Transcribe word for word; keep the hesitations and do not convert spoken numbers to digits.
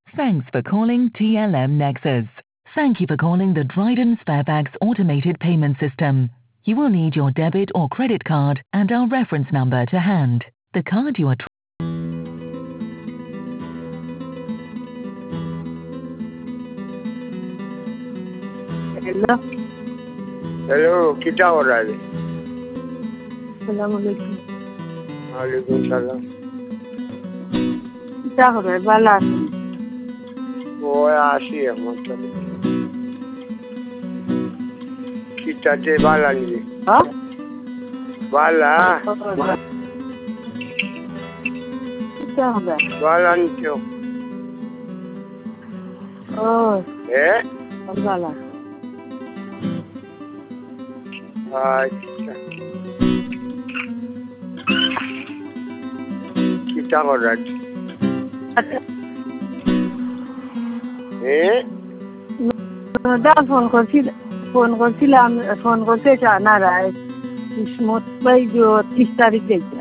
Thanks for calling T L M Nexus. Thank you for calling the Dryden Sparebags automated payment system. You will need your debit or credit card and our reference number to hand. The card you are tr- Hello. Hello, kita हो रहा है? सलाम अलैकुम। वालेकुम सलाम। क्या हो रहा है? बाला वो आशी है मतलब। kita de bala ni. हाँ? Bala. क्या हो रहा है? Bala ni क्यों? ओह, Eh? बाला। अच्छा। kita हो रहा है? Eh? দাদা ফোন করছিল ফোন করছিলাম ফোন করতে চানা রায় কিসমত পাই যে তিরিশ তারিখ দেখতে